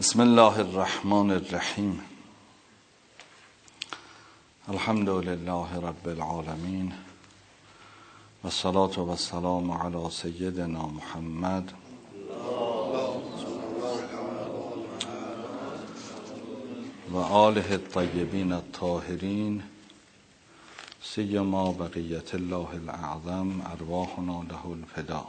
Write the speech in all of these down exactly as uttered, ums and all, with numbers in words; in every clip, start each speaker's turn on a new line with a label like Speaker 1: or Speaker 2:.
Speaker 1: بسم الله الرحمن الرحیم. الحمد لله رب العالمین و الصلاة و السلام علی سیدنا محمد و آله الطیبین الطاهرین، سیما بقیت الله الاعظم ارواحنا له الفدا.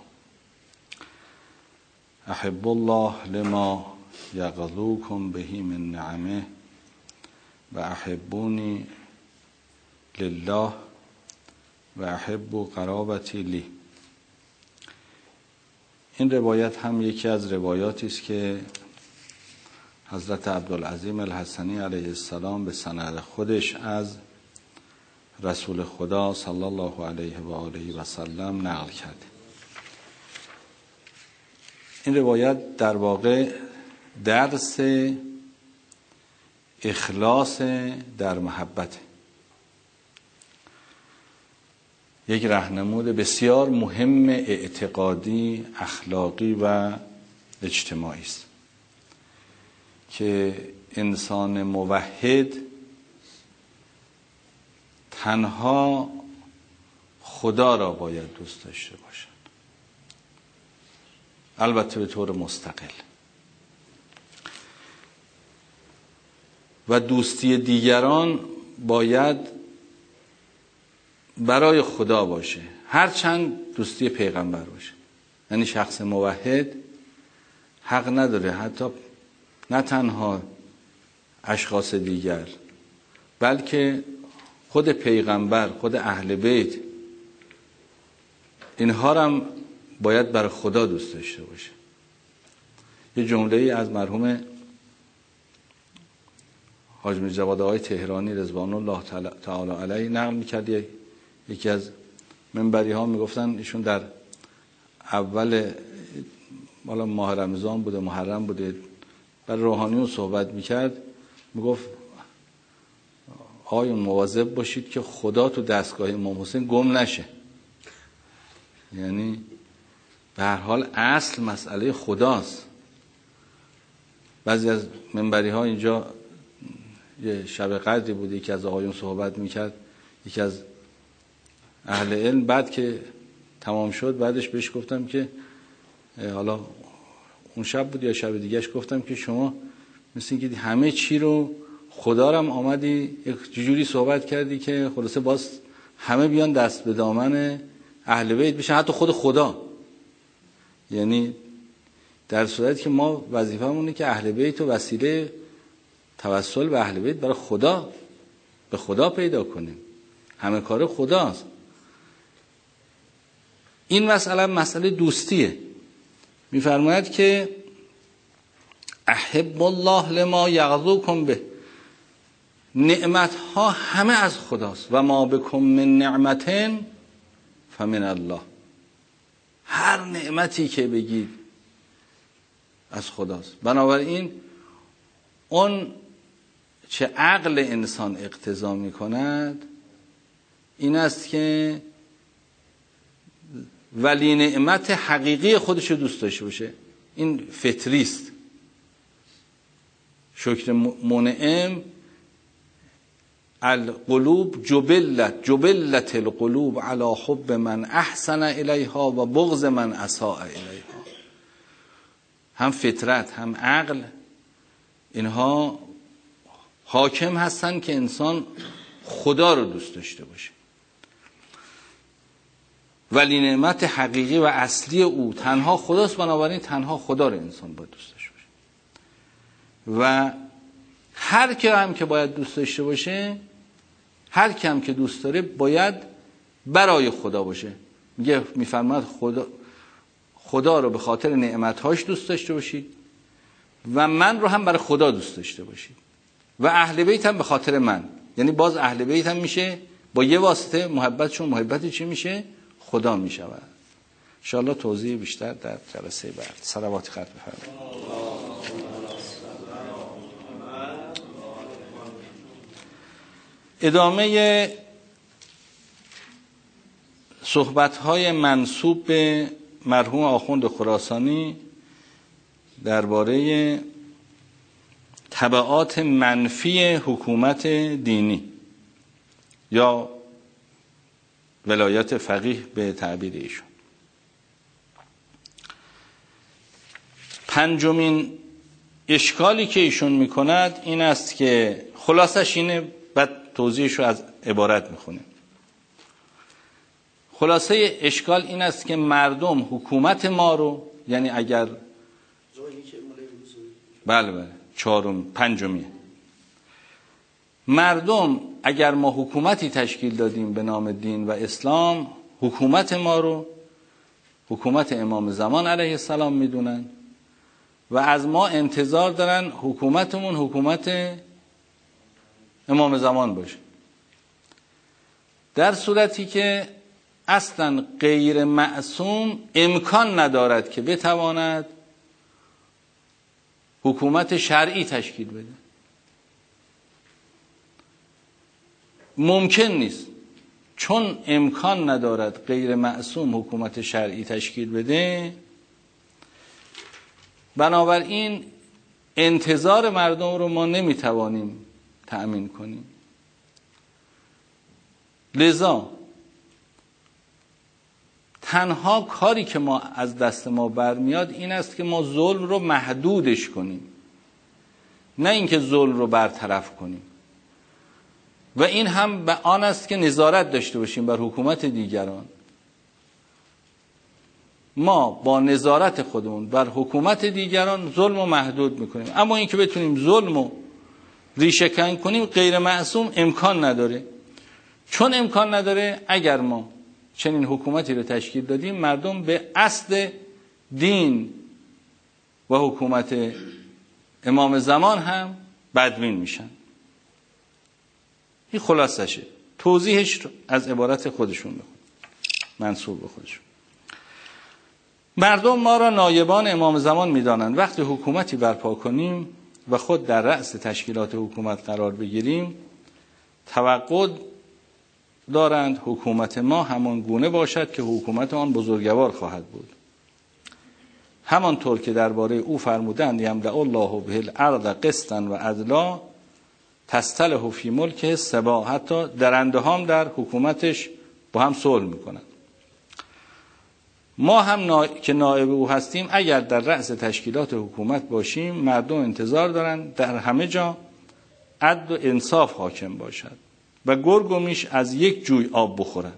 Speaker 1: احب الله لما یغذوکم بهی من نعمه و احبونی لله و احب قرابتی لی. این روایت هم یکی از روایاتی است که حضرت عبدالعظیم الحسنی علیه السلام به سند خودش از رسول خدا صلی الله علیه و آله و سلم نقل کرده. این روایت در واقع درس اخلاص در محبت، یک راهنمود بسیار مهم اعتقادی، اخلاقی و اجتماعی است که انسان موحد تنها خدا را باید دوست داشته باشد، البته به طور مستقل، و دوستی دیگران باید برای خدا باشه، هرچند دوستی پیغمبر باشه. یعنی شخص موحد حق نداره حتی نه تنها اشخاص دیگر بلکه خود پیغمبر، خود اهل بیت، اینها را هم باید برای خدا دوست داشته باشه. یه جمله ای از مرحوم حاج میرزا جواد آقای تهرانی رضوان الله تعالی علیه نقل میکرد. یکی از منبری ها میگفتن ایشون در اول مالا ماه رمضان بوده، محرم بوده، بر روحانیون صحبت میکرد، میگفت آقایون مواظب باشید که خدا تو دستگاه امام حسین گم نشه. یعنی به هر حال اصل مسئله خداست. بعضی از منبری ها اینجا یه شب قدری بود، یکی از آقایون صحبت میکرد، یکی از اهل علم، بعد که تمام شد بعدش بهش گفتم که حالا اون شب بود یا شب دیگهش، گفتم که شما مثل اینکه همه چی رو خدا رو هم آمدی یک جوری صحبت کردی که خلاصه باز همه بیان دست به دامن اهل بیت بشن، حتی خود خدا. یعنی در صورتی که ما وظیفه‌مونه که اهل بیت و وسیله توسل به اهل بیت برای خدا، به خدا پیدا کنیم، همه کار خداست. این مسئله مسئله دوستیه. میفرماید که احب الله لما یغذوکم به، نعمت ها همه از خداست، و ما بکم من نعمت فمن الله. هر نعمتی که بگید از خداست. بنابراین اون چه عقل انسان اقتضا می کند این است که ولی نعمت حقیقی خودش رو دوست داشته باشه. این فطری است. شکر منعم، القلوب جبلت جبلت القلوب علی حب من احسن الیها و بغض من اساء الیها. هم فطرت هم عقل اینها حاکم هستن که انسان خدا رو دوست داشته باشه. ولی نعمت حقیقی و اصلی او تنها خداست، بنابراین تنها خدا رو انسان باید دوست داشته باشه. و هر کی هم که باید دوست داشته باشه، هر کی هم که دوست داره باید برای خدا باشه. میگه میفرماد خدا خدا رو به خاطر نعمت‌هاش دوست داشته باشید و من رو هم برای خدا دوست داشته باشید، و اهل بیت هم به خاطر من. یعنی باز اهل بیت هم میشه با یه واسطه محبتشون محبت چی میشه؟ خدا میشود. ان شاء الله توضیح بیشتر در جلسه بعد. صلوات خط بفرمایید. ادامه صحبت‌های منسوب به مرحوم آخوند خراسانی درباره تبعات منفی حکومت دینی یا ولایت فقیه به تعبیر ایشون. پنجمین اشکالی که ایشون میکند این است که خلاصش اینه، بعد توضیحش رو از عبارت میخونیم. خلاصه اشکال این است که مردم حکومت ما رو، یعنی اگر بله بله چهارم پنجمیه، مردم اگر ما حکومتی تشکیل دادیم به نام دین و اسلام، حکومت ما رو حکومت امام زمان علیه السلام میدونن و از ما انتظار دارن حکومتمون حکومت امام زمان باشه، در صورتی که اصلا غیر معصوم امکان ندارد که بتواند حکومت شرعی تشکیل بده. ممکن نیست، چون امکان ندارد غیر معصوم حکومت شرعی تشکیل بده، بنابراین انتظار مردم رو ما نمیتوانیم تأمین کنیم. لذا تنها کاری که ما از دست ما برمیاد این است که ما ظلم رو محدودش کنیم، نه اینکه ظلم رو برطرف کنیم. و این هم به آن است که نظارت داشته باشیم بر حکومت دیگران. ما با نظارت خودمون بر حکومت دیگران ظلم رو محدود میکنیم، اما اینکه بتونیم ظلم رو ریشه کن کنیم غیر معصوم امکان نداره. چون امکان نداره، اگر ما چنین حکومتی رو تشکیل دادیم، مردم به اصل دین و حکومت امام زمان هم بدبین میشن. این خلاصشه. توضیحش رو از عبارت خودشون بخون، منسوب به خودشون. مردم ما را نایبان امام زمان میدانند. وقتی حکومتی برپا کنیم و خود در رأس تشکیلات حکومت قرار بگیریم، توقع دارند حکومت ما همان گونه باشد که حکومت آن بزرگوار خواهد بود. همانطور که درباره او فرمودند یملأ الله به الارض قسطا و عدلا تستلح فی ملکه سبا. حتی درنده هم در حکومتش با هم صلح میکنند. ما هم نا... که نائب او هستیم، اگر در رأس تشکیلات حکومت باشیم، مردم انتظار دارند در همه جا عدل و انصاف حاکم باشد و گرگ و میش از یک جوی آب بخورند.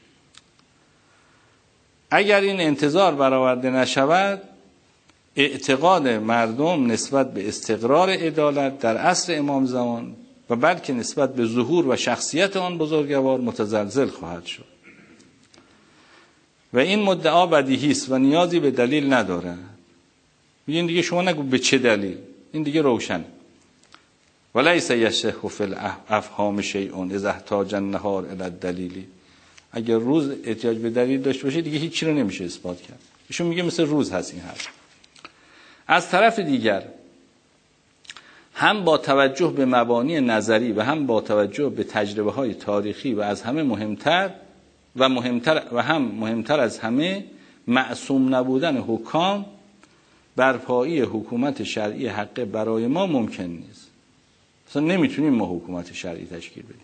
Speaker 1: اگر این انتظار برآورده نشود، اعتقاد مردم نسبت به استقرار عدالت در عصر امام زمان و بلکه نسبت به ظهور و شخصیت آن بزرگوار متزلزل خواهد شد. و این مدعا بدیهی است و نیازی به دلیل نداره. میگین دیگه شما نگو به چه دلیل، این دیگه روشنه. ولیس یشح فی الافهام شیء اذا احتاج النهار الی الدلیل. اگر روز احتیاج به دلیل داشته باشه دیگه هیچی رو نمیشه اثبات کرد. ایشون میگه مثل روز هست این حرف. از طرف دیگر هم با توجه به مبانی نظری و هم با توجه به تجربه های تاریخی و از همه مهمتر و مهمتر و هم مهمتر از همه معصوم نبودن حکام، برپایی حکومت شرعی حقه برای ما ممکن نیست. اصلا نمیتونیم ما حکومت شرعی تشکیل بدیم.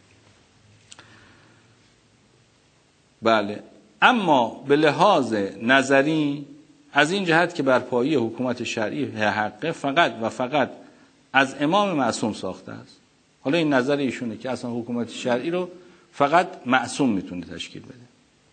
Speaker 1: بله، اما به لحاظ نظری از این جهت که برپایی حکومت شرعی حقه فقط و فقط از امام معصوم ساخته است. حالا این نظر ایشونه که اصلا حکومت شرعی رو فقط معصوم میتونه تشکیل بده.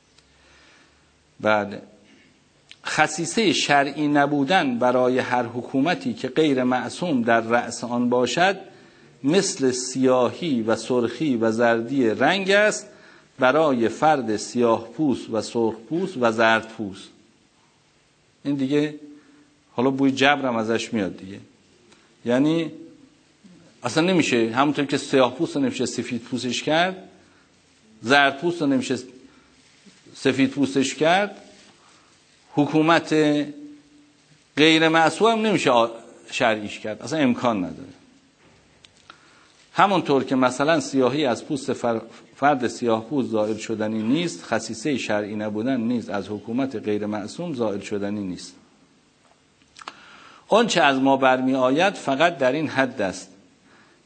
Speaker 1: بله، خصیصه شرعی نبودن برای هر حکومتی که غیر معصوم در رأس آن باشد مثل سیاهی و سرخی و زردی رنگ است برای فرد سیاه پوست و سرخ پوست و زرد پوست. این دیگه حالا بوی جبرم ازش میاد دیگه. یعنی اصلا نمیشه، همونطور که سیاه پوست رو نمیشه سفید پوستش کرد، زرد پوست رو نمیشه سفید پوستش کرد، حکومت غیر معصوم هم نمیشه شرعیش کرد، اصلا امکان نداره. همونطور که مثلا سیاهی از پوست فرد سیاه پوست زائل شدنی نیست، خصیصه شرعی نبودن نیز از حکومت غیر معصوم زائل شدنی نیست. آنچه از ما برمی آید فقط در این حد است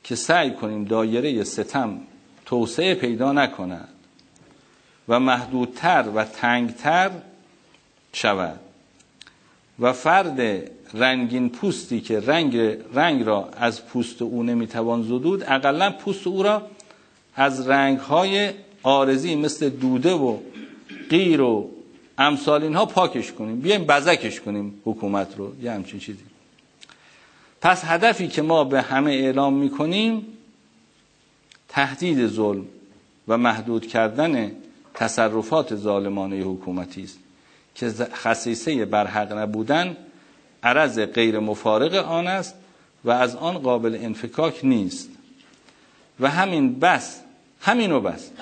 Speaker 1: که سعی کنیم دایره ستم توسعه پیدا نکند و محدودتر و تنگتر شود و فرد رنگین پوستی که رنگ رنگ را از پوست او نمیتوان زدود، اقلا پوست او را از رنگ‌های عارضی مثل دوده و قیر و امثال اینها پاکش کنیم، بیایم بزکش کنیم حکومت رو، یه همچین چیزی. پس هدفی که ما به همه اعلام میکنیم تهدید ظلم و محدود کردن تصرفات ظالمانه حکومتی است که خصیصه برحق نبودن عرض غیر مفارق آن است و از آن قابل انفکاک نیست و همین بس، همین و بس.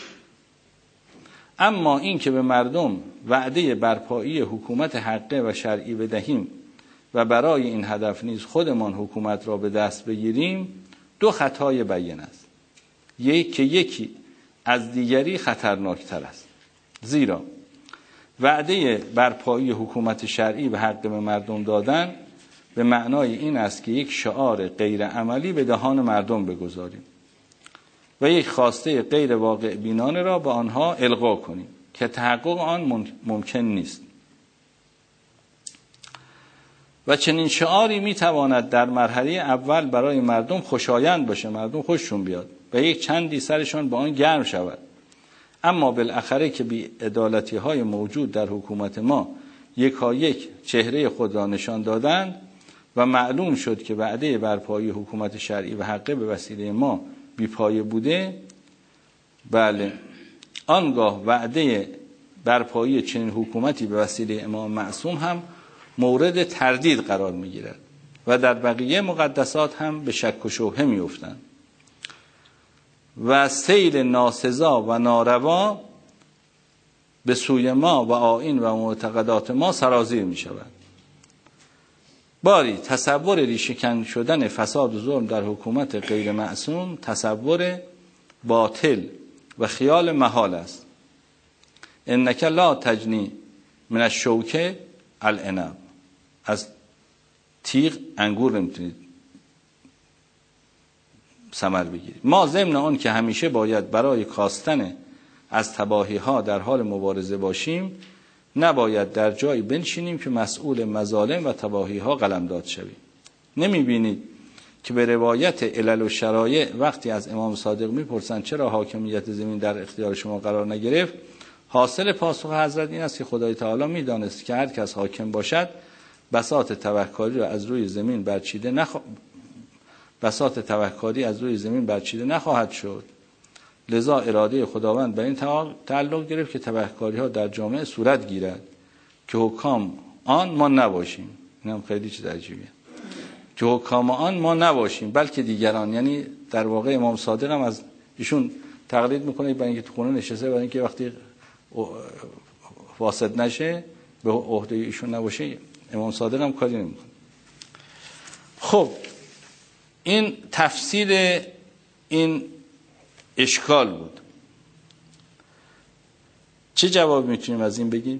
Speaker 1: اما این که به مردم وعده برپایی حکومت حقه و شرعی بدهیم و برای این هدف نیز خودمان حکومت را به دست بگیریم، دو خطای بیان است، یک که یکی از دیگری خطرناکتر است. زیرا وعده برپایی حکومت شرعی به حق به مردم دادن به معنای این است که یک شعار غیر عملی به دهان مردم بگذاریم و یک خواسته غیر واقع بینانه را به آنها القا کنیم که تحقق آن ممکن نیست. و چنین شعاری میتواند در مرحله اول برای مردم خوشایند باشه، مردم خوششون بیاد و یک چندی سرشان به آن گرم شود، اما بالاخره که بی عدالتی های موجود در حکومت ما یکایک چهره خود را نشان دادند و معلوم شد که وعده برپایی حکومت شرعی و حقه به وسیله ما بی پایه بوده، بله آنگاه وعده برپایی چنین حکومتی به وسیله امام معصوم هم مورد تردید قرار می گیرد و در بقیه مقدسات هم به شک و شبهه می افتند و سیل ناسزا و ناروا به سوی ما و آیین و معتقدات ما سرازیر می شود. باری تصور ریشه‌کن شدن فساد و ظلم در حکومت غیر معصوم تصور باطل و خیال محال است. انک لا تجنی من الشوکه العنب، از تیغ انگور نمیتونید ثمر بگیرید. ما ضمن آن که همیشه باید برای کاستن از تباهی ها در حال مبارزه باشیم، نباید در جایی بنشینیم که مسئول مظالم و تباهی ها قلمداد شویم. نمی بینید که به روایت علل و شرایع وقتی از امام صادق میپرسند چرا حاکمیت زمین در اختیار شما قرار نگرفت، حاصل پاسخ حضرت این است که خدای تعالی میدانست که هر کس حاکم باشد بساط تبهکاری را از روی زمین برچیده نخوا... بساط تبهکاری از روی زمین برچیده نخواهد شد. لذا اراده خداوند به این تعلق گرفت که تبهکاری ها در جامعه صورت گیرد که حکام آن ما نباشیم. این هم خیلی چیز عجیبیه که حکام آن ما نباشیم بلکه دیگران. یعنی در واقع امام صادق هم از ایشون تقلید میکنه برای اینکه تو خونه نشسته، برای اینکه وقتی فاسد نشه به عهده ایشون نباشه. امام صادق هم کاری نمیکنه. خب این تفسیر این اشکال بود. چه جواب میتونیم از این بگیم؟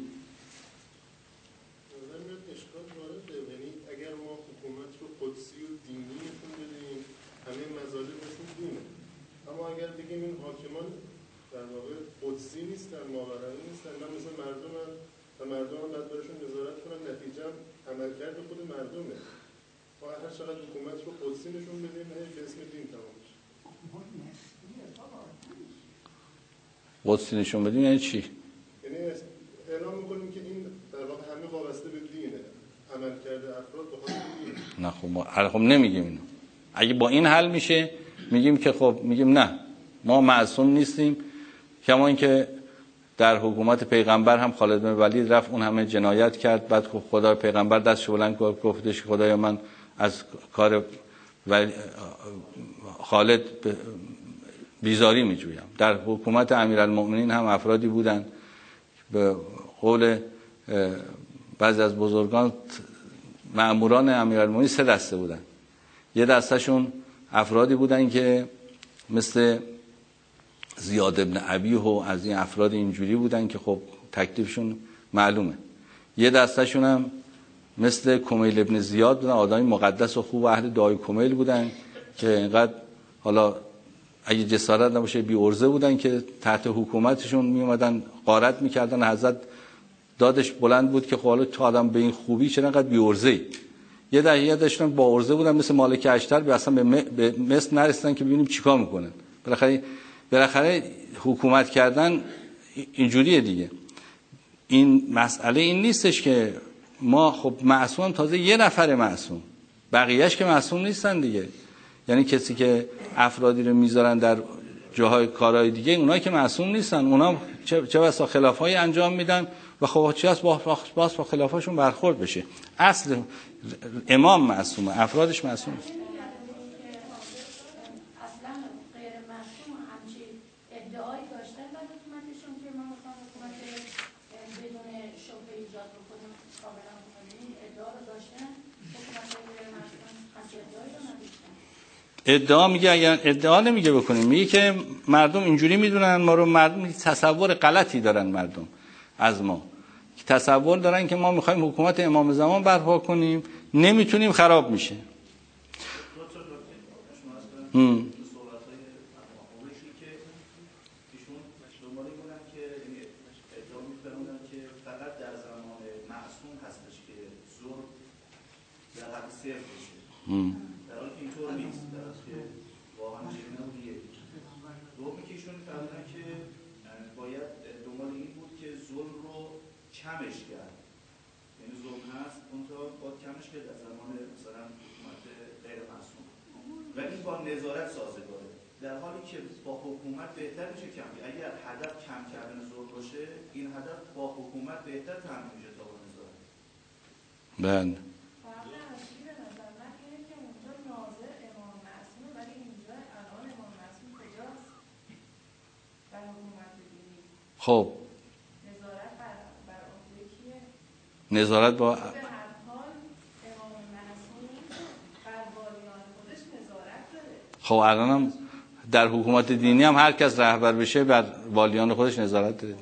Speaker 2: اشکال وارده، یعنی اگر ما حکومت رو قدسی و دینی نشون بدیم همه مظالم نشون دینه، اما اگر بگیم این حاکمان در واقع قدسی نیستن، ماورایی نیستن، نه مثل مردم هم و مردم هم باید برشون نظارت کنن، نتیجه هم عملکرد خود مردمه. ما هر چقدر حکومت رو قدسی نشون بدیم به اسم دین تمام میشه.
Speaker 1: قدسی نشون بدیم یعنی چی؟
Speaker 2: یعنی اعلام میکنیم که این در واقع همه وابسته به دینه، عملکرد افراد به خاطر دینه.
Speaker 1: نه خب ما خب نمیگیم اینو. اگه با این حل میشه میگیم که خب میگیم نه ما معصوم نیستیم، کما اینکه در حکومت پیغمبر هم خالد بن ولید رفت اون همه جنایت کرد، بعد خدا پیغمبر دستش بلند کرد گفتش خدایا من از کار خالد بیزاری میجویم. در حکومت امیرالمؤمنین هم افرادی بودن به قول بعضی از بزرگان مأموران امیرالمؤمنین سه دسته بودن. یه دستهشون افرادی بودن که مثل زیاد ابن ابیه و از این افراد اینجوری بودن که خب تکلیفشون معلومه. یه دستهشون هم مثل کمیل ابن زیاد بودن، آدمی مقدس و خوب و اهل دعای کمیل بودن که اینقدر حالا اگه جسارت نباشه بی عرضه بودن که تحت حکومتشون می اومدن غارت میکردن. حضرت دادش بلند بود که خب حالا تو آدم به این خوبی چرا انقدر بی عرضه‌ای؟ یه دهه داشتن با عرضه بودن مثل مالک اشتر، به اصلا به مصر نرسیدن که ببینیم چیکار میکنن. بالاخره بالاخره حکومت کردن اینجوریه دیگه. این مسئله این نیستش که ما خب معصوم تازه یه نفر معصوم، بقیهش که معصوم نیستن دیگه. یعنی کسی که افرادی رو میذارن در جاهای کارهای دیگه، اونایی که معصوم نیستن، اونا چه چه بسا خلافای انجام میدن و خب چی هست با باز با خلافاشون برخورد بشه. اصل امام معصومه، افرادش معصوم نیست. ادعا میگه، اگر ادعا نمیگه بکنیم، میگه که مردم اینجوری میدونن ما رو، مردم تصور غلطی دارن مردم از ما، تصور دارن که ما میخوایم حکومت امام زمان برپا کنیم، نمیتونیم، خراب میشه. هم. هم.
Speaker 3: کمش کرد، یعنی ظلم هست اون تا با کمش کرد از زمان مثلا حکومت غیر معصوم، ولی با نظارت سازگاره، در حالی که با حکومت بهتر میشه کم. اگر هدف کم کردن ظلم باشه، این هدف با حکومت بهتر تامین میشه تا با نظارت.
Speaker 1: بله. خب نظارت با خب الان هم در حکومت دینی هم هر کس رهبر بشه بر والیان خودش نظارت داره.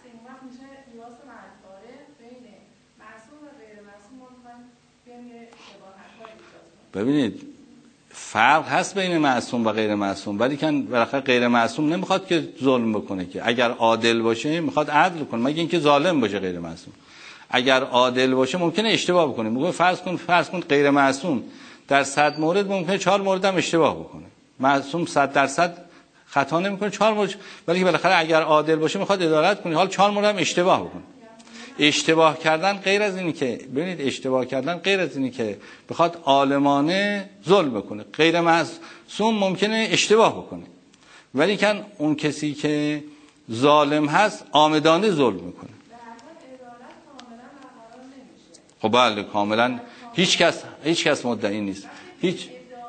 Speaker 1: ببینید فرق هست بین معصوم و غیر معصوم، ولی که بالاخره غیر معصوم نمیخواد که ظلم بکنه، که اگر عادل باشه میخواد عدل کنه، مگه اینکه ظالم باشه. غیر معصوم اگر عادل باشه ممکنه اشتباه بکنه. میگه فرض کن فرض کن غیر معصوم در صد مورد ممکنه چهار مورد هم اشتباه بکنه، معصوم صد درصد خطا نمیکنه چهار مورد، ولی بالاخره اگر عادل باشه میخواد عدالت کنه، حال چهار مورد هم اشتباه بکنه. اشتباه کردن غیر از اینی که ببینید اشتباه کردن غیر از اینی که بخواد عالمانه ظلم بکنه. غیر معصوم ممکنه اشتباه بکنه، ولی کن اون کسی که ظالم هست عامدانه ظلم میکنه. خب بله کاملا هیچ کس هیچ کس مدعی نیست. هیچ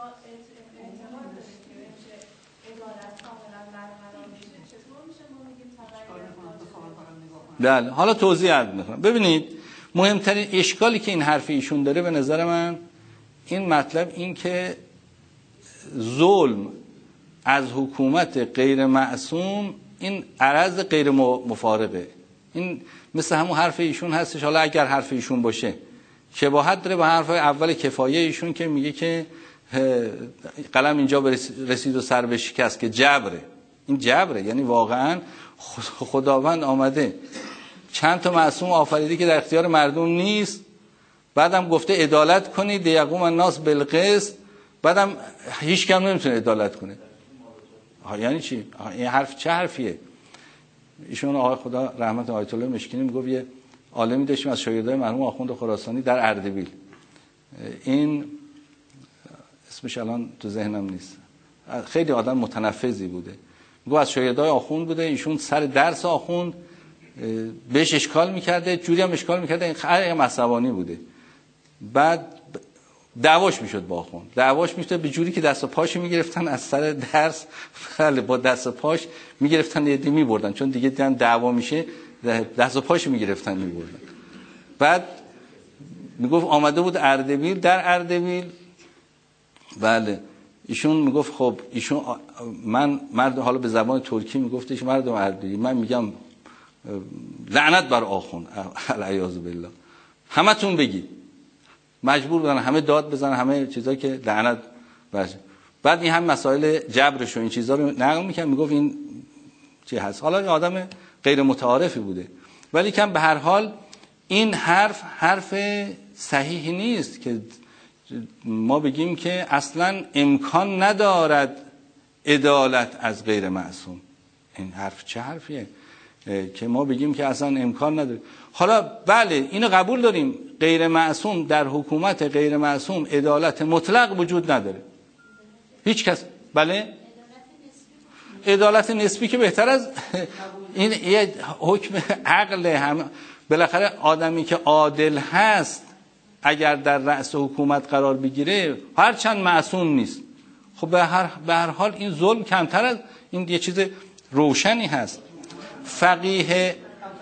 Speaker 1: بله حالا توضیح عرض میکنم. ببینید مهمترین اشکالی که این حرف ایشون داره به نظر من این مطلب این که ظلم از حکومت غیر معصوم این عرض غیر مفارقه. این مثل همون حرف ایشون هستش. حالا اگر حرف ایشون باشه شباهت داره با حرف اول کفایه ایشون که میگه که قلم اینجا رسید و سر به شکست، که جبره. این جبره، یعنی واقعا خداوند آمده چند تا معصوم آفریده که در اختیار مردم نیست، بعدم گفته عدالت کنید یقوم الناس بالقسط، بعدم هیچ کم نمیتونه عدالت کنه. یعنی چی؟ این حرف چه حرفیه؟ ایشون آقای خدا رحمت آیت الله مشکینی میگفت یه عالمی داشتیم از شاگردای مرحوم آخوند خراسانی در اردبیل، این اسمش الان تو ذهنم نیست، خیلی آدم متنفذی بوده، میگه از شاگردای آخوند بوده، ایشون سر درس آخوند بهش اشکال میکرده، جوری هم اشکال میکرده، این خیلی عصبانی بوده. بعد دعواش میشد با آخوند، دعواش میشد به جوری که دست و پاش میگرفتن از سر درس، خیلی با دست و پاش میگرفتن یه دی میبردن، چون دیگه دیدن دعوا میشه دست و پاش میگرفتن میبردن. بعد میگفت آمده بود اردبیل، در اردبیل بله ایشون میگفت خب ایشون من مرد، حالا به زبان ترکی میگفتش مردم اردبیل، من میگم لعنت بر آخوند العیاذ بالله، همتون بگید، مجبور بودن همه داد بزنن، همه چیزا که لعنت بر. بعد این هم مسائل جبرش و این چیزا رو نقل میکنه، میگفت این چی هست. حالا این آدم غیر متعارفی بوده، ولی کم به هر حال این حرف حرف صحیحی نیست که ما بگیم که اصلا امکان ندارد عدالت از غیر معصوم. این حرف چه حرفیه که ما بگیم که اصلا امکان نداره؟ حالا بله اینو قبول داریم، غیر معصوم در حکومت غیر معصوم عدالت مطلق وجود نداره. هیچ کس بله عدالت نسبی که بهتر از این یه حکم عقل هم. بالاخره آدمی که عادل هست اگر در رأس حکومت قرار بگیره هرچند معصوم نیست، خب به هر به هر حال این ظلم کمتر از این یه چیز روشنی هست. فقیه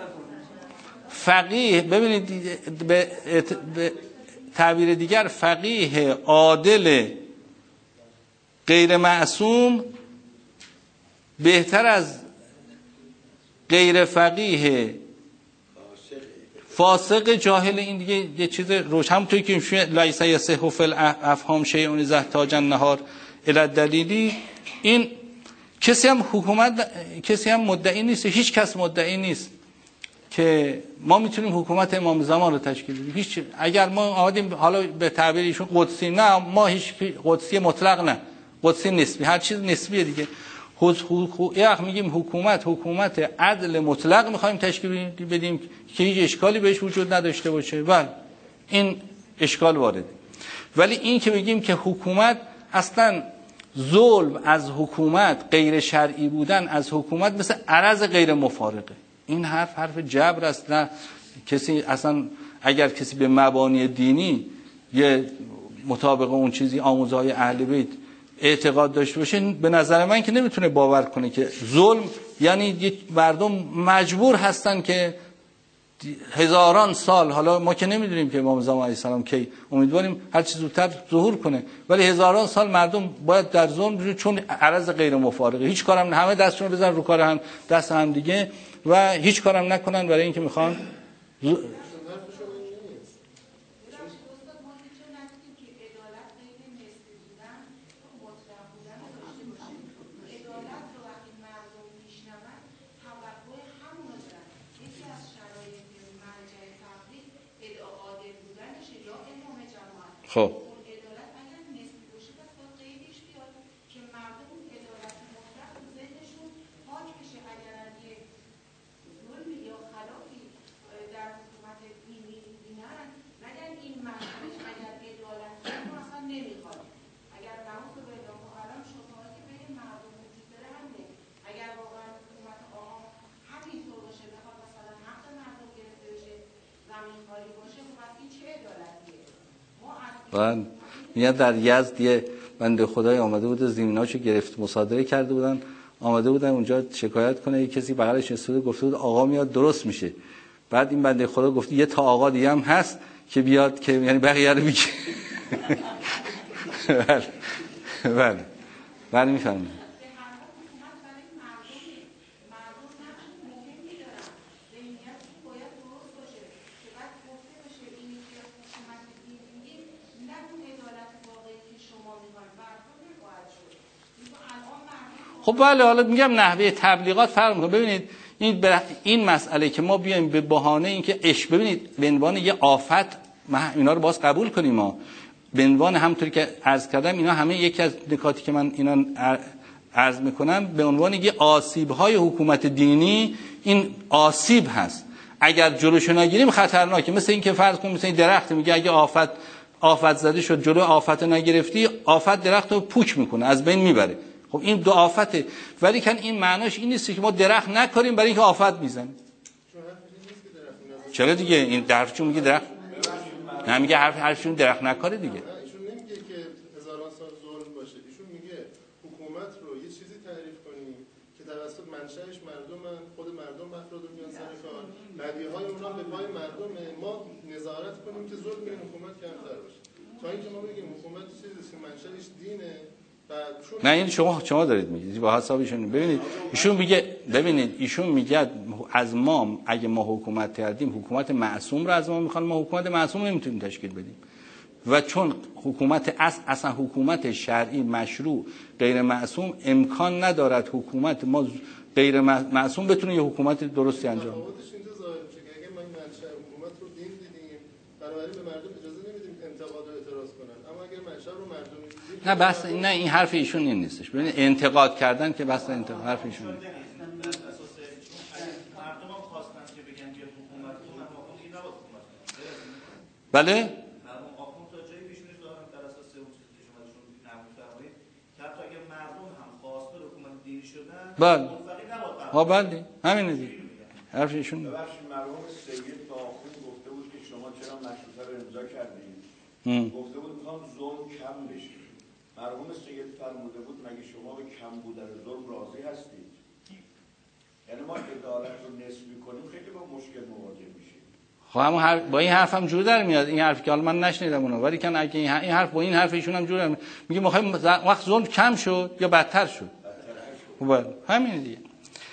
Speaker 1: فقیه ببینید به, به تعبیر دیگر فقیه عادل غیر معصوم بهتر از غیر فقیه فاسق جاهل. این دیگه یه چیز روشن، همونطوری که میشه لیس یصح فی الافهام شیء اذا احتاج النهار الی الدلیل. این کسی هم حکومت کسی هم مدعی نیست، هیچ کس مدعی نیست که ما میتونیم حکومت امام زمان رو تشکیل بدیم. هیچ اگر ما آمدیم حالا به تعبیر ایشون قدسی، نه ما هیچ قدسی مطلق، نه قدسی نسبی، هر چیز نسبیه دیگه. یه میگیم حکومت حکومت عدل مطلق میخوایم تشکیل بدیم که هیچ اشکالی بهش وجود نداشته باشه، بله این اشکال وارده. ولی این که بگیم که حکومت اصلا ظلم از حکومت، غیر شرعی بودن از حکومت مثل عرض غیر مفارقه، این حرف حرف جبر است. نه کسی اصلا اگر کسی به مبانی دینی یه مطابق اون چیزی آموزهای اهل بیت اعتقاد داشته باشه، به نظر من که نمیتونه باور کنه که ظلم یعنی مردم مجبور هستن که هزاران سال، حالا ما که نمیدونیم که امام زمان علیه السلام کی، امیدواریم هر چیز زودتر ظهور کنه، ولی هزاران سال مردم باید در ظلم بشن چون عرض غیر مفارقه، هیچ کارم همه دستشون رو بزنن رو کار هم دست هم دیگه و هیچ کارم نکنن برای اینکه میخوان ز... خب من میاد در یزد یه بنده خدای آمده بود زمیناشو گرفت مصادره کرده بودن، آمده بودن اونجا شکایت کنه، یه کسی بغلش نشسته گفته بود آقا میاد درست میشه. بعد این بنده خدا گفت یه تا آقا دیگه هم هست که بیاد که یعنی بقیه رو بگه. بله بله بله میفهمم. خب بله، حالا میگم نحوه تبلیغات فرق میکنه. ببینید این بر... این مسئله که ما بیایم به بهانه اینکه اش ببینید به عنوان یه آفت، ما اینا رو باز قبول کنیم، ما به عنوان همونطوری که عرض کردم اینا همه یکی از نکاتی که من اینا عرض میکنم به عنوان یه آسیب‌های حکومت دینی، این آسیب هست. اگر جلوشو نگیریم خطرناکه. مثل این که فرض کنیم مثل این درخت، میگه اگه آفت آفت زده شد جلو آفت نگرفتی، آفت درخت رو پوک میکنه، از بین میبره. خب این دو آفته، ولی کن این معناش این نیست که ما درخت نکاریم برای اینکه آفت میزنیم. چرا دیگه این درخت چون میگه درخت نه، میگه حرف حرفشون درخت نکاره دیگه.
Speaker 2: ایشون نمیگه که هزاران سال ظلم باشه، ایشون میگه حکومت رو یه چیزی تعریف کنیم که توسط منشأش مردمن، خود مردم افراد میان سر کار، بدیهای اونها به پای مردمه، ما نظارت کنیم که ظلم این حکومت کمتر باشه. تا اینکه ما بگیم حکومت چیزی که منشأش دینه.
Speaker 1: نه این شما شما دارید میگید با حساب ایشون. ببینید ایشون میگه ببینید ایشون میگه از ما اگه ما حکومت کردیم حکومت معصوم رو از ما میخوان، ما حکومت معصوم نمیتونیم تشکیل بدیم. و چون حکومت اصلا حکومت شرعی مشروع غیر معصوم امکان ندارد حکومت ما غیر معصوم بتونه یه حکومت درستی انجام بده.
Speaker 2: تفاوتش اینجا ظاهر میشه که اگه ما منشأ حکومت رو دین دیدیم بنابراین به مردم اجازه نمیدیم انتقاد و اعتراض کنن، اما اگر منشأ رو مردم دیدیم
Speaker 1: نه بس نه این حرف ایشون این نیستش. ببین انتقاد کردن که بس انتقاد حرف ایشون نیست. بله بله ها بله همین دیگه حرف ایشون.
Speaker 4: ببخشید مرحوم سید با آخوند گفته بود که شما چرا مشروطه رو امضا کردید؟ گفته بود میخوام ظلم کم بشه. مرحوم سید فرموده بود مگه شما به کم بودن ظلم راضی هستید؟ یعنی ما عدالت رو نسبی کنیم خیلی با مشکل مواجه میشیم.
Speaker 1: خب همون حرف با این حرف هم جور در میاد. این حرفی که حالا من نشنیدم اونو، ولی کن اگه این حرف با این حرف ایشون هم جور در میاد، میگه میخوایم وقت ظلم کم شد یا بدتر شد. خب همین دیگه.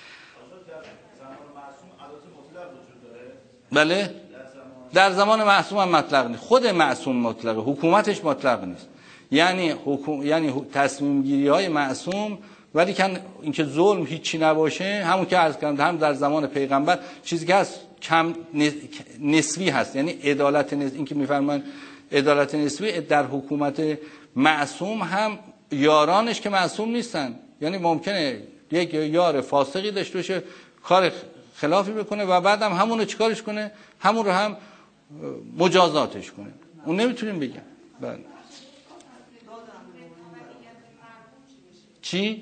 Speaker 1: بله در زمان معصوم هم مطلق نیست. خود معصوم مطلقه، حکومتش مطلق نیست. یعنی حکوم... یعنی تصمیم گیری های معصوم، ولی کن اینکه ظلم هیچی نباشه همون که عرض کردم هم در زمان پیغمبر چیزی که هست کم نسبی هست. یعنی عدالت نسبی، اینکه میفرمان عدالت نسبی در حکومت معصوم هم یارانش که معصوم نیستن. یعنی ممکنه یک یار فاسقی داشته باشه کار خلافی بکنه و بعدم همون رو چیکارش کنه، همون رو هم مجازاتش کنه. اون نمیتونیم بگیم. بله چی؟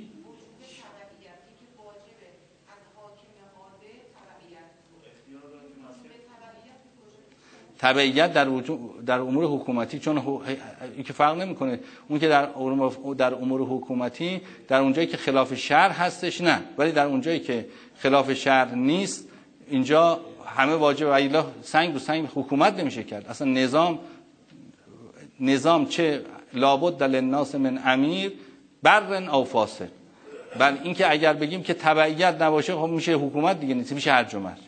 Speaker 1: تبعیت در در امور حکومتی، چون این که فرق نمیکنه اون که در امور در امور حکومتی در اونجایی که خلاف شرع هستش نه، ولی در اونجایی که خلاف شرع نیست اینجا همه واجب. الا سنگ رو سنگ حکومت نمیشه کرد. اصلا نظام نظام چه لابد للناس من امیر برن او فاسق. بل اینکه اگر بگیم که تبعیت نباشه خب میشه حکومت دیگه، نیست میشه هرج و مرج.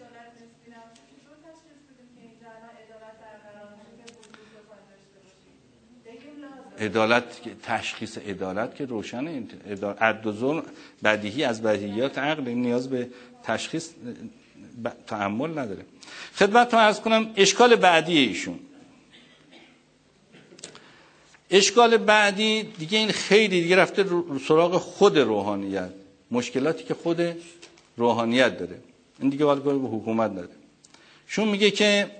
Speaker 1: عدالت تشخیص عدالت که روشنه. عدل و ظلم بدیهی از بدیهیات عقل، این نیاز به تشخیص تأمل نداره. خدمتتون عرض کنم اشکال بعدی ایشون. اشکال بعدی دیگه این خیلی دیگه رفته سراغ خود روحانیت، مشکلاتی که خود روحانیت داره. این دیگه وارد به حکومت نداره. شون میگه که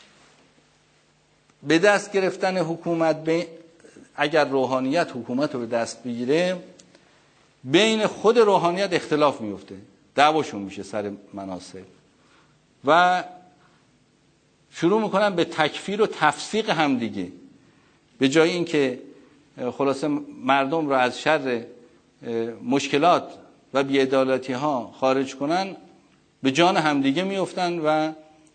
Speaker 1: به دست گرفتن حکومت به اگر روحانیت حکومت رو به دست بگیره بین خود روحانیت اختلاف میفته، دعواشون میشه سر مناصب و شروع میکنن به تکفیر و تفسیق هم دیگه. به جای اینکه خلاصه مردم رو از شر مشکلات و بی‌عدالتی ها خارج کنن به جان همدیگه میافتن و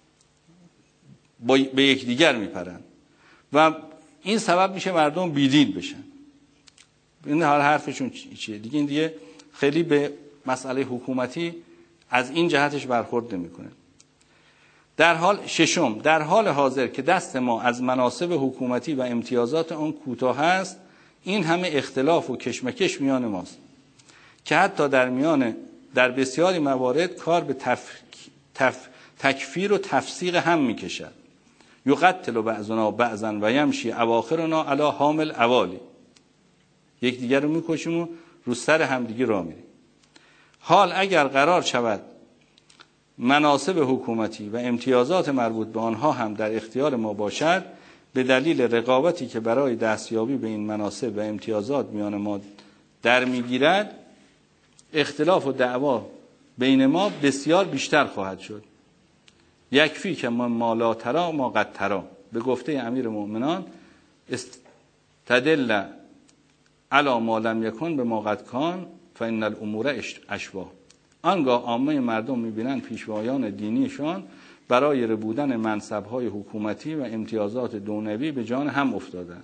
Speaker 1: به یکدیگر میپرن و این سبب میشه مردم بیدین بشن. این حال حرفشون چیه دیگه؟ این دیگه خیلی به مسئله حکومتی از این جهتش برخورد نمیکنه. در حال ششم، در حال حاضر که دست ما از مناصب حکومتی و امتیازات آن کوتاه است، این همه اختلاف و کشمکش میان ماست که حتی در میان در بسیاری موارد کار به تف... تف... تکفیر و تفسیق هم میکشد. یقتل بعضنا بعضا و یمشی اواخرنا علی حامل اوالی. یک دیگر رو میکشیم و رو سر هم دیگه راه میریم. حال اگر قرار شود مناصب حکومتی و امتیازات مربوط به آنها هم در اختیار ما باشد، به دلیل رقابتی که برای دستیابی به این مناصب و امتیازات میان ما در میگیرد، اختلاف و دعوا بین ما بسیار بیشتر خواهد شد. یکفی که ما مالا ترا ما قد ترا، به گفته امیر مؤمنان استدل علی ما لم یکن به ما قد کان فان الامور اشباه. آنگاه عامه مردم میبینن پیشوایان دینیشان برای ربودن منصب‌های حکومتی و امتیازات دنیوی به جان هم افتادند.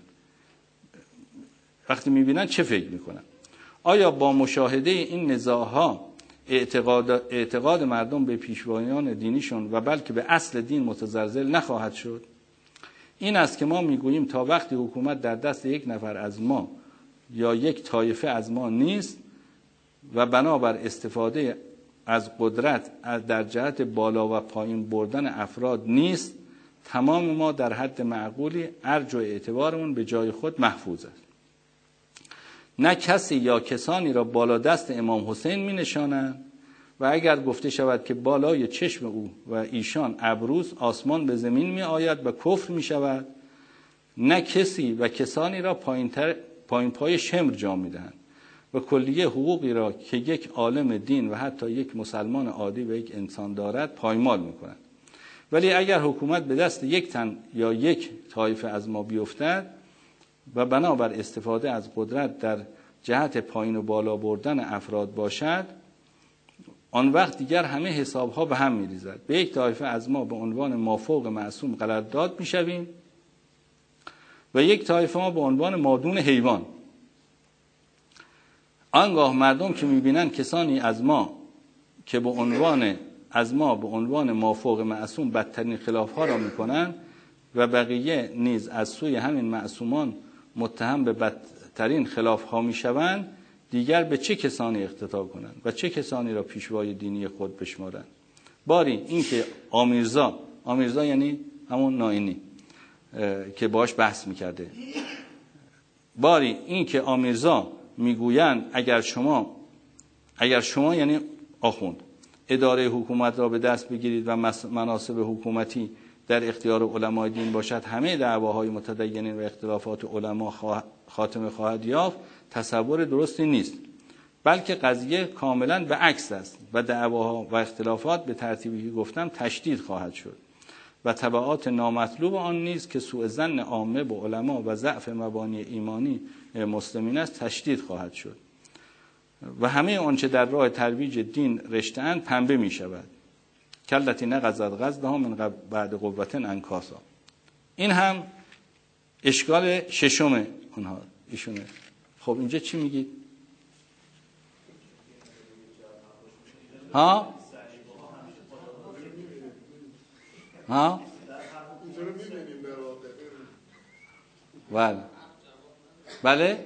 Speaker 1: وقتی میبینن چه فکر میکنن؟ آیا با مشاهده این نزاع‌ها اعتقاد اعتقاد مردم به پیشوایان دینیشون و بلکه به اصل دین متزلزل نخواهد شد؟ این است که ما میگوییم تا وقتی حکومت در دست یک نفر از ما یا یک طایفه از ما نیست و بنابر استفاده از قدرت در جهت بالا و پایین بردن افراد نیست، تمام ما در حد معقولی ارج و اعتبارمون به جای خود محفوظ است. نه کسی یا کسانی را بالا دست امام حسین می نشانند و اگر گفته شود که بالای چشم او و ایشان ابروست، آسمان به زمین می آید و کفر می شود. نه کسی و کسانی را پایین, تر، پایین پای شمر جا می دهند و کلیه حقوقی را که یک عالم دین و حتی یک مسلمان عادی و یک انسان دارد پایمال می کنند. ولی اگر حکومت به دست یک تن یا یک طایفه از ما بیفتد و بنابر استفاده از قدرت در جهت پایین و بالا بردن افراد باشد، آن وقت دیگر همه حسابها به هم می‌ریزد. به یک طایفه از ما به عنوان مافوق معصوم قرارداد می‌شویم و یک طایفه ما به عنوان مادون حیوان. آنگاه مردم که می‌بینند کسانی از ما که به عنوان از ما به عنوان مافوق معصوم بدترین خلاف‌ها را می‌کنند و بقیه نیز از سوی همین معصومان متهم به بدترین خلاف‌ها می‌شوند، دیگر به چه کسانی اقتدا کنند و چه کسانی را پیشوای دینی خود بشمارند؟ باری این که آمیرزا آمیرزا یعنی همون نائینی که باش بحث میکرده، باری این که آمیرزا میگویند اگر شما اگر شما یعنی آخوند اداره حکومت را به دست بگیرید و مناصب حکومتی در اختیار علمای دین باشد، همه دعواهای متدینین و اختلافات علما خاتمه خواهد یافت، تصور درستی نیست، بلکه قضیه کاملا به عکس است و دعواها و اختلافات به ترتیبی که گفتم تشدید خواهد شد و تبعات نامطلوب آن نیز که سوء ظن عامه به علما و ضعف مبانی ایمانی مسلمین است تشدید خواهد شد و همه آنچه در راه ترویج دین رشته‌اند پنبه می شود. کلتی نقضت غزلها من بعد قوة انکاسا. این هم اشکال ششم اونها ایشونه. خب اینجا چی میگید؟ ها؟ ها؟ بله بله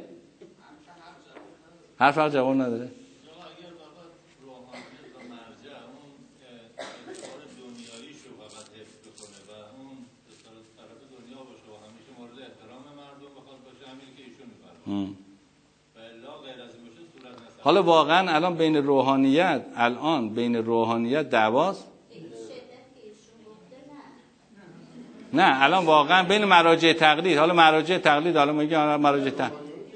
Speaker 1: هر فرق جواب نداره. حالا واقعا الان بین روحانیت الان بین روحانیت دعواست؟ نه الان واقعا بین مراجع تقلید. حالا مراجع تقلید حالا میگه مراجع تقلید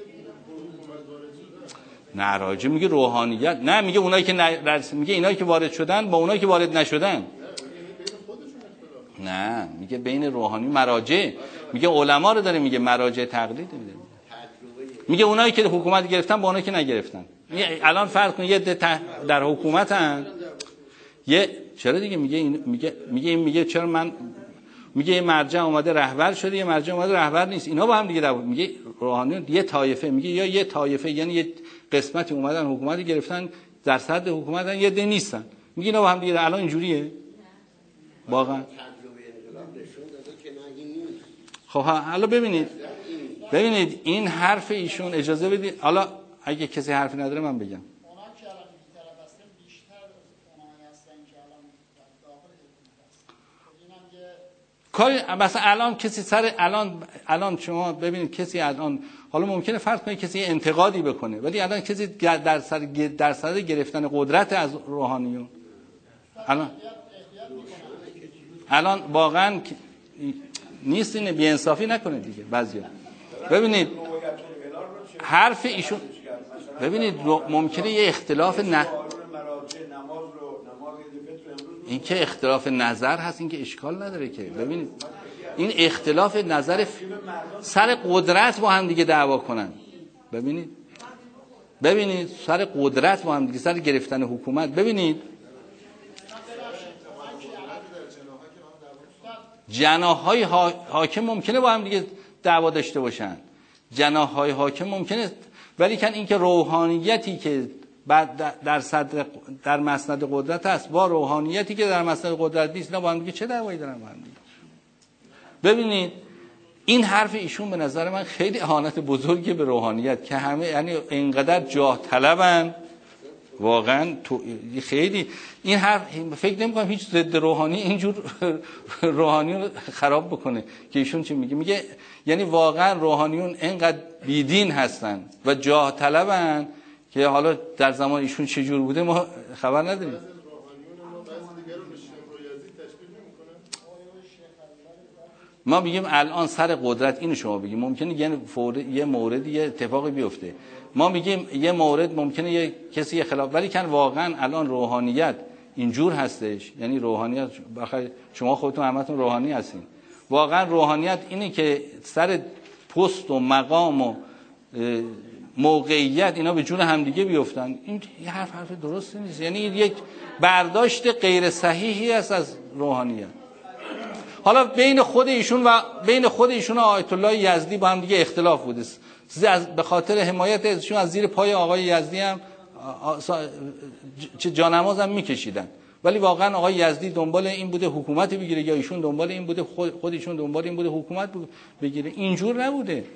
Speaker 1: نه راجع میگه روحانیت، نه میگه اونایی که ن... میگه اینایی که وارد شدن با اونایی که وارد نشدن، نه میگه بین روحانی مراجع، میگه علما رو داره میگه مراجع تقلید میگه میگه اونایی که حکومت گرفتن با اونایی که نگرفتن. الان فرق کنه یه در حکومتن یه چرا دیگه میگه این میگه میگه این میگه چرا من میگه یه مرجع اومده رهبر شده، یه مرجع اومده رهبر نیست، اینا با هم دیگه دعوا. میگه روحانیون یه طایفه، میگه یا یه طایفه یعنی یه قسمتی اومدن حکومت گرفتن در صدر حکومتن، یه ده نیستن. میگه اینا با هم دیگه الان اینجوریه واقعا. خب حالا ببینید ببینید این حرف ایشون، اجازه بدید حالا اگه کسی حرفی نداره من بگم. کاری مثلا الان کسی سر الان الان شما ببینید کسی الان حالا ممکنه فرض کنید کسی انتقادی بکنه، ولی الان کسی در سر در سر گرفتن قدرت از روحانیون الان الان واقعا نیست، اینه بی انصافی نکنه دیگه. بعضیا ببینید حرف ایشون ببینید ممکنه یه اختلاف نه این که اختلاف نظر هست، این که اشکال نداره که. ببینید این اختلاف نظر سر قدرت با هم دیگه دعوا کنن. ببینید ببینید سر قدرت با هم دیگه، سر گرفتن حکومت. ببینید جناح‌های حاکم ممکنه با هم دیگه دعوا داشته باشن، جناح‌های حاکم ممکنه، ولی کن این که روحانیتی که بعد در صدر در مسند قدرت است با روحانیتی که در مسند قدرت نیست، نه با هم دیگه چه دعوایی دارن با هم دیگه؟ ببینید این حرف ایشون به نظر من خیلی اهانت بزرگی به روحانیت که همه یعنی اینقدر جاه طلبن واقعا. تو خیلی این حرف فکر نمی‌کنم هیچ ضد روحانی اینجور روحانی رو خراب بکنه که ایشون چی میگه. میگه یعنی واقعا روحانیون اینقدر بیدین هستن و جاه طلبن که حالا در زمان ایشون چه جور بوده ما خبر نداریم. ما میگیم الان سر قدرت، اینو شما بگیم ممکنه یه فور یه موردی یه اتفاقی بیفته، ما میگیم یه مورد ممکنه یه کسی خلاف، ولی کن واقعا الان روحانیت اینجور هستش. یعنی روحانیت بخاطر شما خودتون همتون روحانی هستین، واقعا روحانیت اینه که سر پست و مقام و موقعیت اینا به جون همدیگه بیفتن. این یه حرف حرف درستی نیست، یعنی یک برداشت غیر صحیحی است از روحانیت. حالا بین خود ایشون و بین خود ایشون و آیت الله یزدی با هم دیگه اختلاف بوده، به خاطر حمایت ازشون از زیر پای آقای یزدی هم چه جانماز هم میکشیدن، ولی واقعا آقای یزدی دنبال این بوده حکومت بگیره یا ایشون دنبال این بوده خود ایشون دنبال این بوده حکومت بگیره. اینجور نبوده.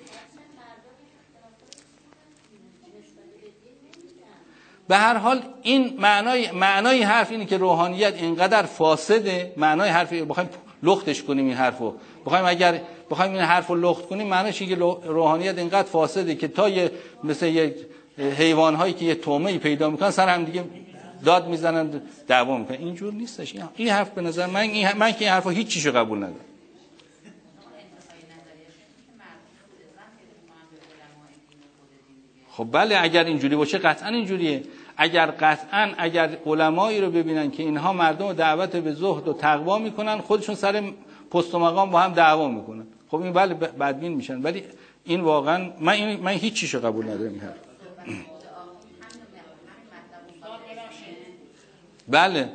Speaker 1: به هر حال این معنای معنای حرف اینه که روحانیت اینقدر فاسده. معنای حرف بخوایم لختش کنیم این حرفو، بخوایم اگر بخوایم این حرفو لخت کنیم معنیش اینه که روحانیت اینقدر فاسده که تا یه مثل یک حیوان هایی که یه تومه‌ای پیدا میکنن سر هم دیگه داد میزنن دعوا میکنن. اینجور نیستش. این حرف به نظر من این من که این حرفو هیچ چیزو قبول ندارم. خب بله اگر اینجوری باشه قطعا اینجوریه. اگر قطعا اگر علمایی رو ببینن که اینها مردم رو دعوت به زهد و تقوا میکنن، خودشون سر پست و مقام با هم دعوا میکنن، خب این بله بدبین میشن. ولی این واقعا من این من هیچ چیزو قبول ندارم این حرف. بله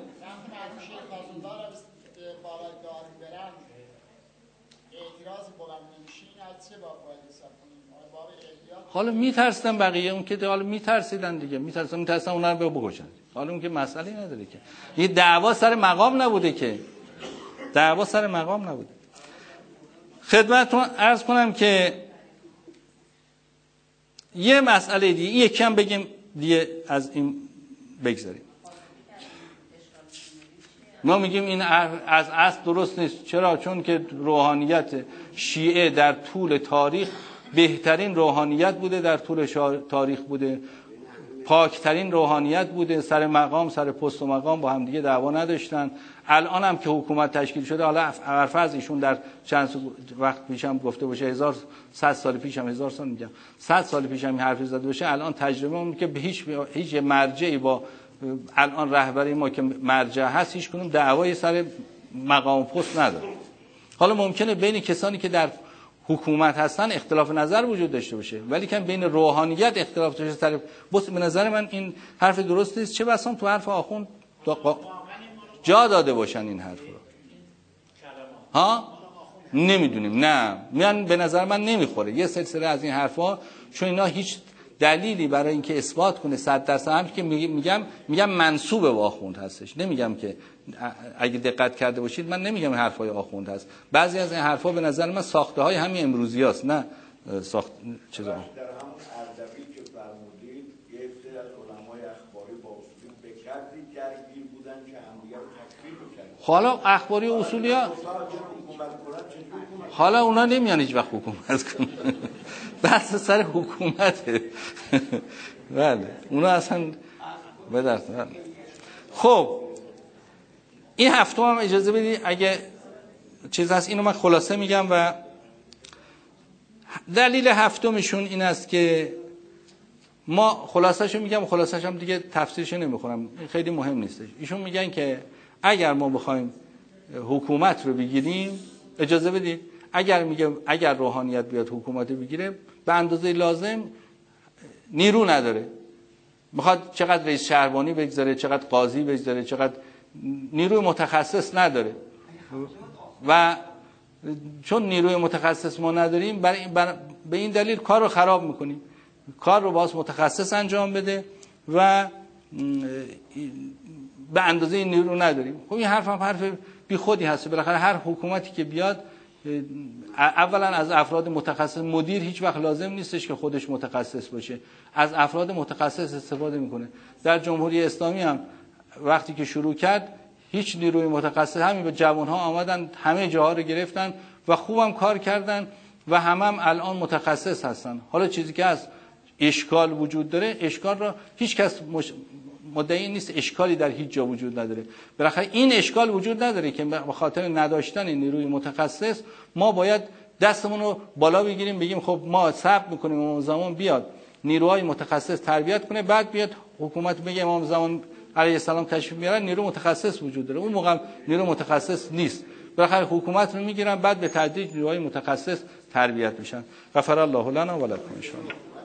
Speaker 1: حالا میترسیدن بقیه، اون که حالا میترسیدن دیگه، میترسیدن میترسیدن اونا رو بکشن. حالا اون که مسئله نداره که یه دعوا سر مقام نبوده، که دعوا سر مقام نبوده. خدمتتون عرض کنم که یه مسئله دیگه یکی هم بگیم دیگه از این بگذاریم. ما میگیم این از اصل درست نیست. چرا؟ چون که روحانیت شیعه در طول تاریخ بهترین روحانیت بوده، در طول تاریخ بوده، پاکترین روحانیت بوده، سر مقام سر پست و مقام با هم دیگه دعوا نداشتن. الان هم که حکومت تشکیل شده، حالا عرفز ایشون در چند وقت پیش هم گفته باشه، هزار صد سال پیش هم هزار سال میگم صد سال پیش هم این حرفی زده باشه، الان تجربه اون که به هیچ هیچ مرجعی با الان رهبری ما که مرجع هست هیچ کنون دعوای سر مقام پست نداره. حالا ممکنه بین کسانی که در حکومت هستن اختلاف نظر وجود داشته باشه، ولی که بین روحانیت اختلاف داشته سر بس. به نظر من این حرف درست نیست. چه بسام تو حرف آخوند جا داده باشن این حرف رو. ها نمیدونیم. نه من به نظر من نمیخوره یه سلسله از این حرفا، چون اینا هیچ دلیلی برای اینکه اثبات کنه صد درصد هم که میگم میگم منسوب به آخوند هستش. نمیگم که اگه دقت کرده باشید من نمیگم این حرفای آخوند هست. بعضی از این حرفا به نظر من ساخته های همین امروزیاست، نه ساخت چیزا. در همون
Speaker 4: اردبیل که فرمودید یه عده از علمای اخباری با اصولی به قدری درگیر بودن که همدیگه رو تکفیر می‌کردن.
Speaker 1: حالا اخباری و اصولیا حالا اونا نمیان هیچ وقت حکومت کنن. بحث سر حکومته. بله اونا اصلا بدرس. خب این هفته هم اجازه بدید اگه چیز هست اینو من خلاصه میگم. و دلیل هفتمشون این است که ما خلاصه‌شو میگم، خلاصه‌ش هم دیگه تفسیرشو نمیخونم، خیلی مهم نیستش. ایشون میگن که اگر ما بخوایم حکومت رو بگیریم، اجازه بدید اگر میگه اگر روحانیت بیاد حکومت بگیره به اندازه لازم نیرو نداره، میخواد چقدر رئیس شهربانی بگذاره، چقدر قاضی بگذاره، چقدر نیروی متخصص نداره. و چون نیروی متخصص ما نداریم برای بر به این دلیل کار رو خراب میکنیم. کار رو باز متخصص انجام بده و به اندازه این نیرو نداریم. خب این حرف هم حرف بی خودی هست. بالاخره هر حکومتی که بیاد اولا از افراد متخصص، مدیر هیچ وقت لازم نیستش که خودش متخصص باشه، از افراد متخصص استفاده میکنه. در جمهوری اسلامی هم وقتی که شروع کرد هیچ نیروی متخصص، همین به جوانها آمدن همه جاها رو گرفتن و خوبم کار کردن و همه هم الان متخصص هستن. حالا چیزی که از اشکال وجود داره، اشکال را هیچ کس مش... مدعی نیست اشکالی در هیچ جا وجود نداره. بالاخره این اشکال وجود نداره که به خاطر نداشتن نیروی متخصص ما باید دستمون رو بالا بگیریم بگیم خب ما صبر میکنیم امام زمان بیاد نیروهای متخصص تربیت کنه، بعد بیاد حکومت بگه امام زمان علیه السلام تشریف میارن نیرو متخصص وجود داره. اون موقع نیرو متخصص نیست. بالاخره حکومت رو میگیرن، بعد به تدریج نیروهای متخصص تربیت میشن. غفر الله لنا و لکم ان شاء الله.